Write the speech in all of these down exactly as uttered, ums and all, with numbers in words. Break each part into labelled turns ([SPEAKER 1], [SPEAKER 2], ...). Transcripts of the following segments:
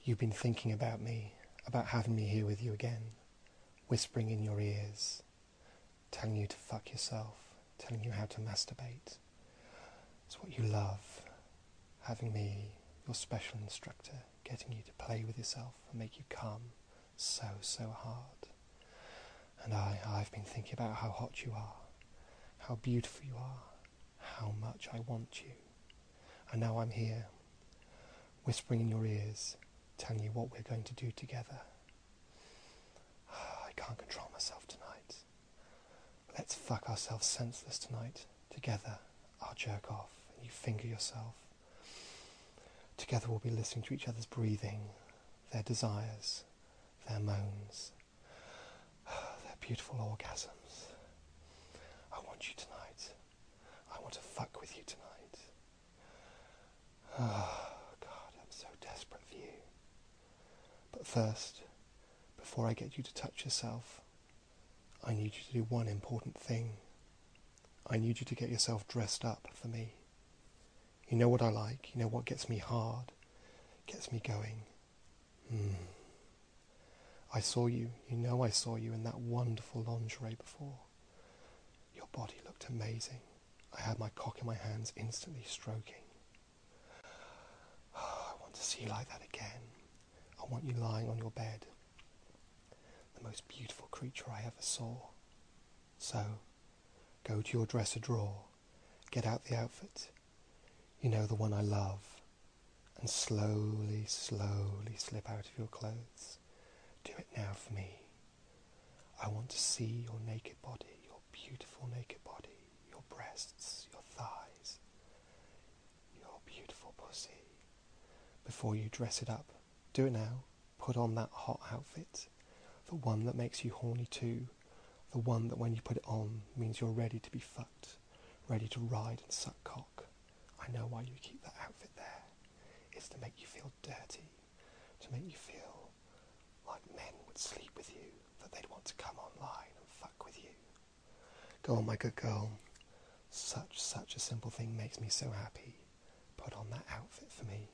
[SPEAKER 1] You've been thinking about me, about having me here with you again, whispering in your ears, telling you to fuck yourself, telling you how to masturbate. It's what you love, having me, your special instructor, getting you to play with yourself and make you come so, so hard. And I, I've been thinking about how hot you are, how beautiful you are, how much I want you. And now I'm here, whispering in your ears, telling you what we're going to do together. I can't control myself tonight. Let's fuck ourselves senseless tonight. Together, I'll jerk off and you finger yourself. Together we'll be listening to each other's breathing, their desires, their moans, their beautiful orgasms. I want you tonight. I want to fuck with you tonight. Oh, God, I'm so desperate for you. But first, before I get you to touch yourself, I need you to do one important thing. I need you to get yourself dressed up for me. You know what I like, you know what gets me hard, gets me going. Mm. I saw you, you know I saw you in that wonderful lingerie before. Your body looked amazing. I had my cock in my hands instantly stroking. Oh, I want to see you like that again. I want you lying on your bed. The most beautiful creature I ever saw. So, go to your dresser drawer, get out the outfit, you know, the one I love, and slowly, slowly slip out of your clothes. Do it now for me. I want to see your naked body, your beautiful naked body, your breasts, your thighs, your beautiful pussy. Before you dress it up, do it now. Put on that hot outfit, the one that makes you horny too, the one that when you put it on means you're ready to be fucked, ready to ride and suck cock. I know why you keep that outfit there. It's to make you feel dirty, to make you feel like men would sleep with you, that they'd want to come online and fuck with you. Go on, my good girl. Such, such a simple thing makes me so happy. Put on that outfit for me.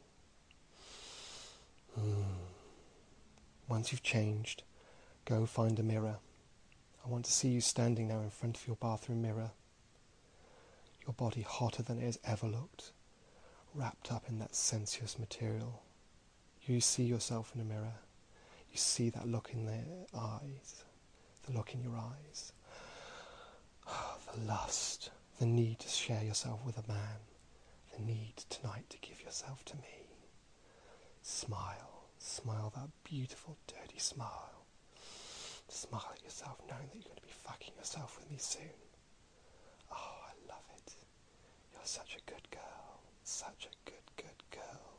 [SPEAKER 1] Mm. Once you've changed, go find a mirror. I want to see you standing now in front of your bathroom mirror. Your body hotter than it has ever looked, wrapped up in that sensuous material. You see yourself in the mirror. You see that look in their eyes, the look in your eyes. Oh, the lust, the need to share yourself with a man, the need tonight to give yourself to me. Smile, smile that beautiful, dirty smile. Smile at yourself knowing that you're going to be fucking yourself with me soon. Oh, I love it. You're such a good girl. Such a good, good girl.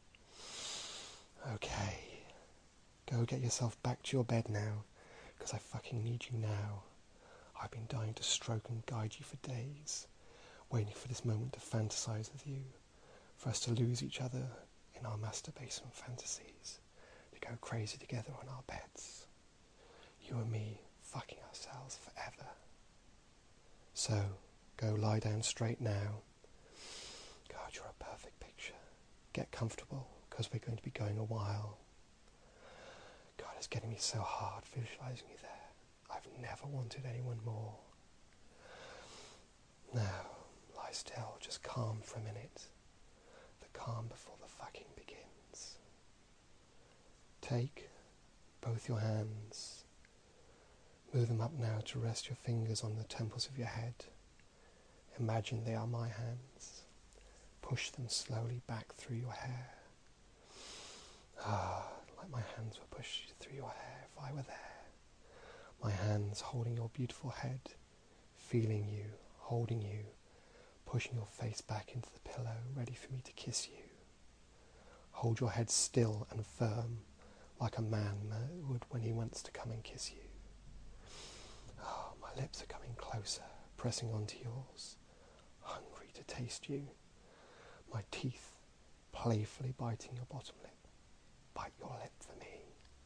[SPEAKER 1] Okay. Go get yourself back to your bed now, because I fucking need you now. I've been dying to stroke and guide you for days, waiting for this moment to fantasize with you, for us to lose each other in our masturbation fantasies, to go crazy together on our beds. You and me fucking ourselves forever. So, go lie down straight now. God, you're a perfect picture. Get comfortable, because we're going to be going a while. God, it's getting me so hard visualizing you there. I've never wanted anyone more. Now, lie still, just calm for a minute. The calm before the fucking begins. Take both your hands. Move them up now to rest your fingers on the temples of your head. Imagine they are my hands. Push them slowly back through your hair. Ah, like my hands were pushed through your hair if I were there. My hands holding your beautiful head, feeling you, holding you, pushing your face back into the pillow, ready for me to kiss you. Hold your head still and firm, like a man would when he wants to come and kiss you. Oh, my lips are coming closer, pressing onto yours, hungry to taste you. My teeth playfully biting your bottom lip. Bite your lip for me.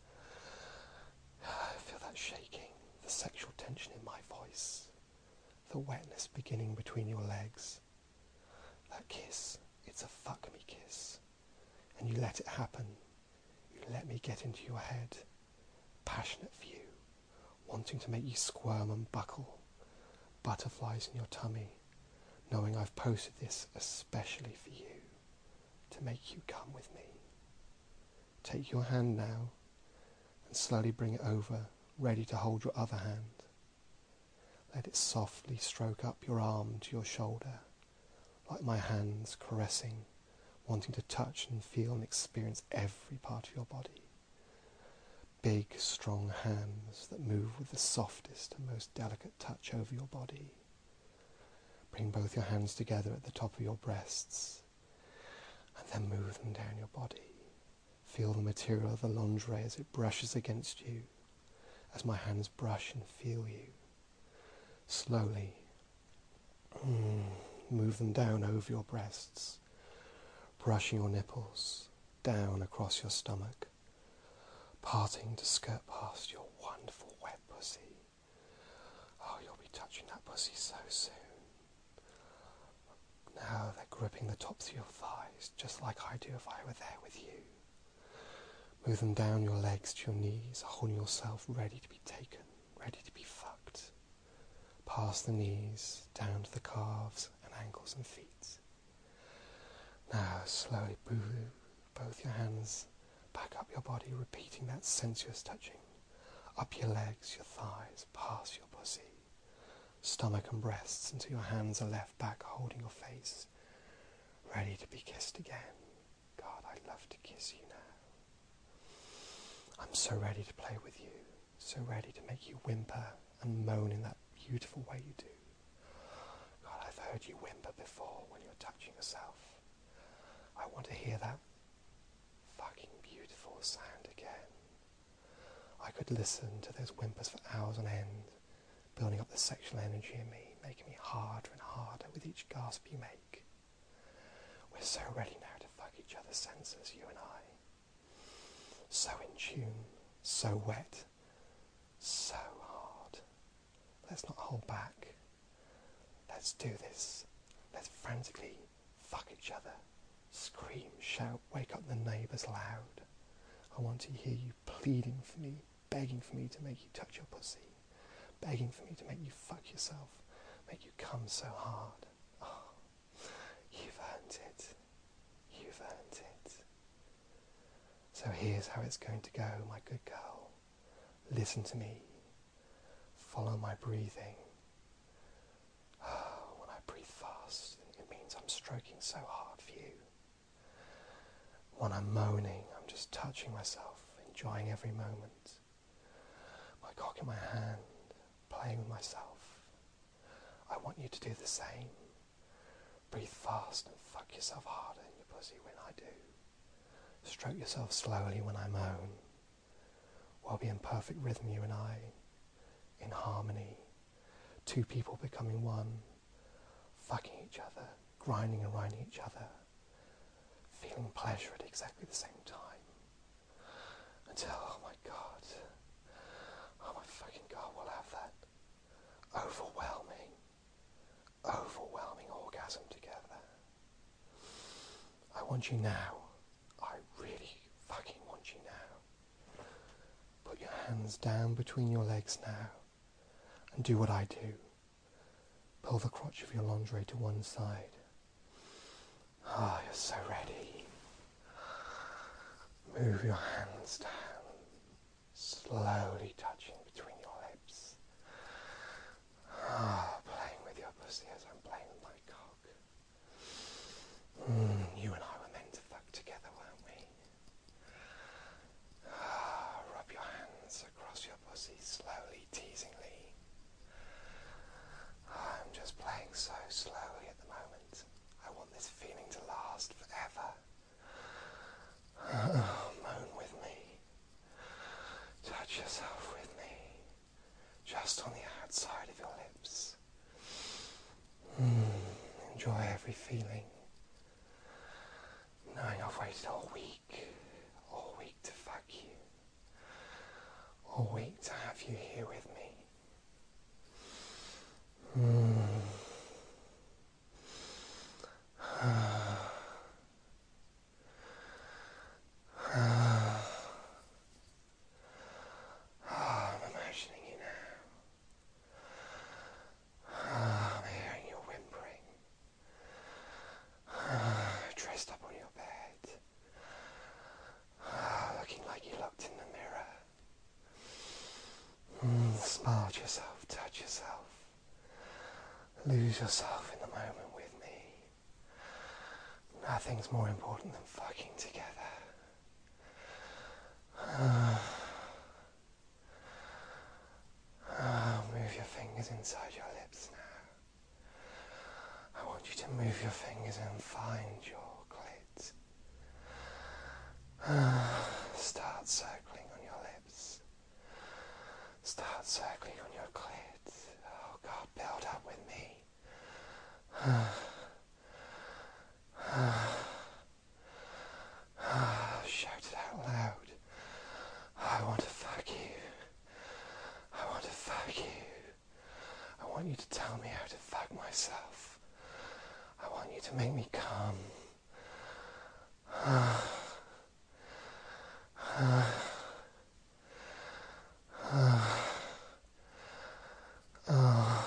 [SPEAKER 1] I feel that shaking, the sexual tension in my voice, the wetness beginning between your legs. That kiss, it's a fuck me kiss. And you let it happen. You let me get into your head, passionate for you, wanting to make you squirm and buckle, butterflies in your tummy, knowing I've posted this especially for you, to make you come with me. Take your hand now and slowly bring it over, ready to hold your other hand. Let it softly stroke up your arm to your shoulder, like my hands caressing, wanting to touch and feel and experience every part of your body. Big, strong hands that move with the softest and most delicate touch over your body. Bring both your hands together at the top of your breasts, and then move them down your body. Feel the material of the lingerie as it brushes against you, as my hands brush and feel you. Slowly, mm, move them down over your breasts, brushing your nipples down across your stomach, parting to skirt past your wonderful wet pussy. Oh, you'll be touching that pussy so soon. Now they're gripping the tops of your thighs, just like I do if I were there with you. Move them down your legs to your knees, holding yourself ready to be taken, ready to be fucked. Past the knees, down to the calves and ankles and feet. Now slowly move both your hands back up your body, repeating that sensuous touching. Up your legs, your thighs, past your pussy, stomach and breasts, until your hands are left back holding your face, ready to be kissed again. God, I'd love to kiss you now. I'm so ready to play with you, so ready to make you whimper and moan in that beautiful way you do. God, I've heard you whimper before when you're touching yourself. I want to hear that fucking beautiful sound again. I could listen to those whimpers for hours on end, building up the sexual energy in me, making me harder and harder with each gasp you make. We're so ready now to fuck each other's senses, you and I. So in tune, so wet, so hard. Let's not hold back. Let's do this. Let's frantically fuck each other. Scream, shout, wake up the neighbours loud. I want to hear you pleading for me, begging for me to make you touch your pussy, begging for me to make you fuck yourself, make you come so hard. Oh, you've earned it. You've earned it. So here's how it's going to go, my good girl. Listen to me. Follow my breathing. Oh, when I breathe fast, it means I'm stroking so hard for you. When I'm moaning, I'm just touching myself, enjoying every moment. My cock in my hand, playing with myself. I want you to do the same. Breathe fast and fuck yourself harder in your pussy when I do. Stroke yourself slowly when I moan. We'll be in perfect rhythm, you and I, in harmony. Two people becoming one, fucking each other, grinding and riding each other, feeling pleasure at exactly the same time. Until, oh my God, oh my fucking God, we'll have that overwhelming, overwhelming orgasm together. I want you now. I really fucking want you now. Put your hands down between your legs now and do what I do. Pull the crotch of your lingerie to one side. Ah, oh, you're so ready. Move your hands down, slowly touching between your lips. Ah, playing with your pussy as I'm playing with my cock. Mm, you and I were meant to fuck together, weren't we? Ah, rub your hands across your pussy slowly, teasingly. Ah, I'm just playing so slowly at the moment. I want this feeling to last forever. Oh, moan with me. Touch yourself with me. Just on the outside of your lips. Mm, enjoy every feeling. Knowing I've waited all week. All week to fuck you. All week to have you here with me. Mm. yourself. Lose yourself in the moment with me. Nothing's more important than fucking together. Uh, uh, move your fingers inside your lips now. I want you to move your fingers and find your clit. Uh, start circling on your lips. Start circling on your clit. Oh God, build up with me. Uh, uh, uh, shout it out loud. I want to fuck you. I want to fuck you. I want you to tell me how to fuck myself. I want you to make me come. Uh, uh, uh, uh,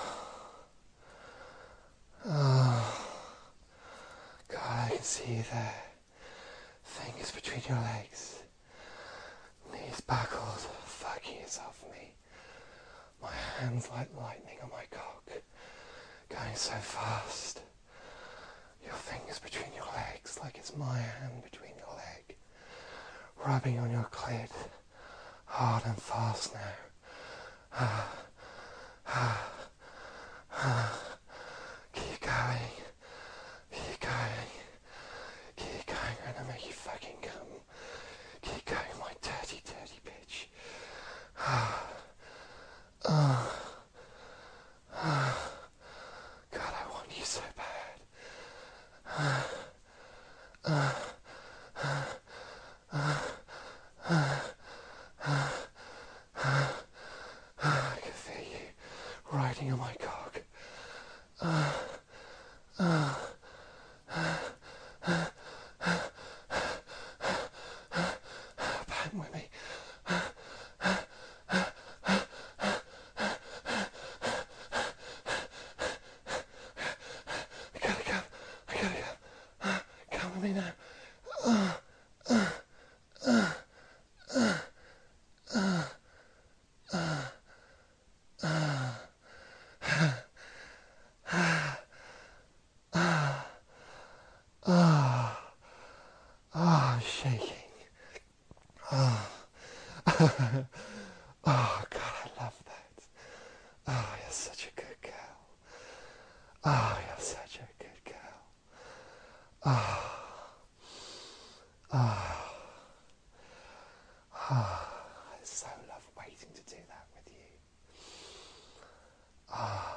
[SPEAKER 1] uh. God, I can see you there. Fingers between your legs. Knees buckled. Fucking yourself for me. My hands like lightning on my cock. Going so fast. Your fingers between your legs like it's my hand between your leg. Rubbing on your clit. Hard and fast now. Ah, ah, ah. Keep going. Keep going. Keep going. I'm gonna make you fucking come. Keep going, my dirty, dirty bitch. Ah. Ah. Ah. God, I want you so bad. Ah. Ah. Ah. Ah. Ah. Ah. Ah. I can feel you riding on my cock. Ah. Ah. Bang with me. I gotta come. I gotta come. Come with me now. Ah, ah, shaking. Ah, oh God, I love that. Oh, you're such a good girl. Oh, you're such a good girl. Ah, ah, ah. I so love waiting to do that with you. Ah.